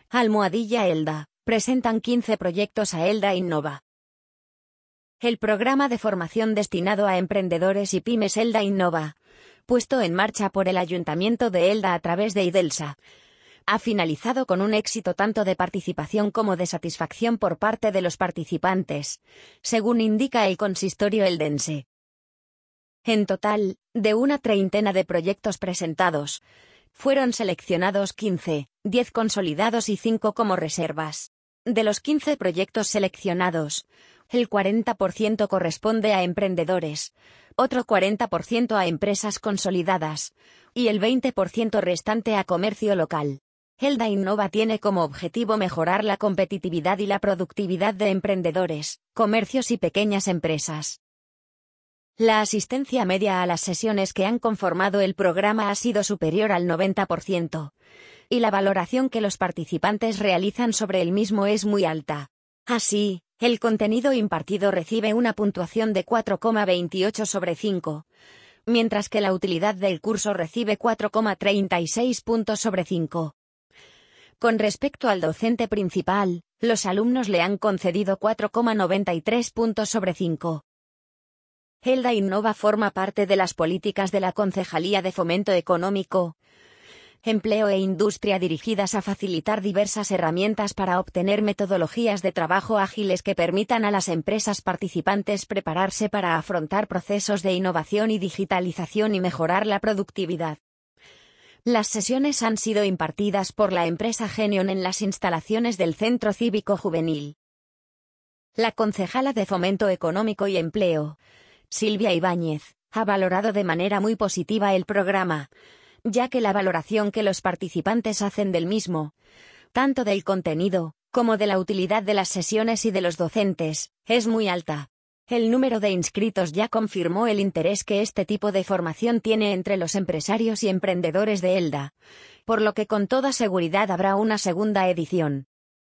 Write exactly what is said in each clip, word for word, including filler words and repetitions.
Almohadilla ELDA. Presentan quince proyectos a ELDA Innova. El programa de formación destinado a emprendedores y pymes ELDA Innova, puesto en marcha por el Ayuntamiento de ELDA a través de IDELSA, ha finalizado con un éxito tanto de participación como de satisfacción por parte de los participantes, según indica el consistorio eldense. En total, de una treintena de proyectos presentados, fueron seleccionados quince, diez consolidados y cinco como reservas. De los quince proyectos seleccionados, el cuarenta por ciento corresponde a emprendedores, otro cuarenta por ciento a empresas consolidadas, y el veinte por ciento restante a comercio local. ELDA Innova tiene como objetivo mejorar la competitividad y la productividad de emprendedores, comercios y pequeñas empresas. La asistencia media a las sesiones que han conformado el programa ha sido superior al noventa por ciento, y la valoración que los participantes realizan sobre el mismo es muy alta. Así, el contenido impartido recibe una puntuación de cuatro coma veintiocho sobre cinco, mientras que la utilidad del curso recibe cuatro coma treinta y seis puntos sobre cinco. Con respecto al docente principal, los alumnos le han concedido cuatro coma noventa y tres puntos sobre cinco. ELDA Innova forma parte de las políticas de la Concejalía de Fomento Económico, Empleo e Industria dirigidas a facilitar diversas herramientas para obtener metodologías de trabajo ágiles que permitan a las empresas participantes prepararse para afrontar procesos de innovación y digitalización y mejorar la productividad. Las sesiones han sido impartidas por la empresa Genion en las instalaciones del Centro Cívico Juvenil. La concejala de Fomento Económico y Empleo, Silvia Ibáñez, ha valorado de manera muy positiva el programa, ya que la valoración que los participantes hacen del mismo, tanto del contenido, como de la utilidad de las sesiones y de los docentes, es muy alta. El número de inscritos ya confirmó el interés que este tipo de formación tiene entre los empresarios y emprendedores de ELDA, por lo que con toda seguridad habrá una segunda edición.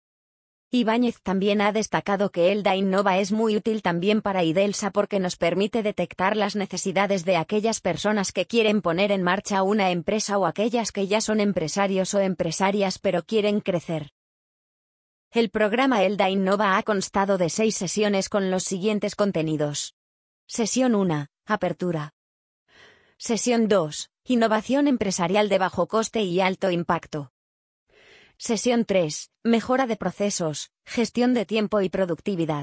Ibáñez también ha destacado que ELDA Innova es muy útil también para IDELSA porque nos permite detectar las necesidades de aquellas personas que quieren poner en marcha una empresa o aquellas que ya son empresarios o empresarias pero quieren crecer. El programa ELDA Innova ha constado de seis sesiones con los siguientes contenidos. Sesión uno, Apertura. Sesión dos, Innovación empresarial de bajo coste y alto impacto. Sesión tres, Mejora de procesos, gestión de tiempo y productividad.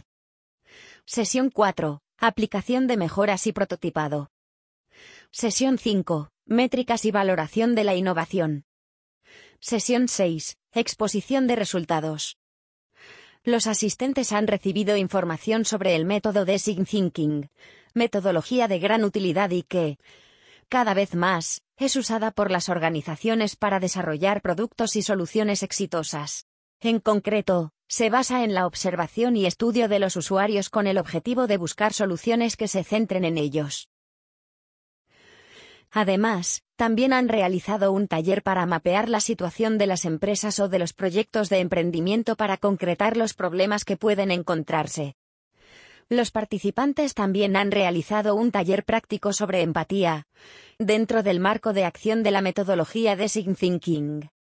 Sesión cuatro, Aplicación de mejoras y prototipado. Sesión cinco, Métricas y valoración de la innovación. Sesión seis, Exposición de resultados. Los asistentes han recibido información sobre el método Design Thinking, metodología de gran utilidad y que, cada vez más, es usada por las organizaciones para desarrollar productos y soluciones exitosas. En concreto, se basa en la observación y estudio de los usuarios con el objetivo de buscar soluciones que se centren en ellos. Además, también han realizado un taller para mapear la situación de las empresas o de los proyectos de emprendimiento para concretar los problemas que pueden encontrarse. Los participantes también han realizado un taller práctico sobre empatía, dentro del marco de acción de la metodología Design Thinking.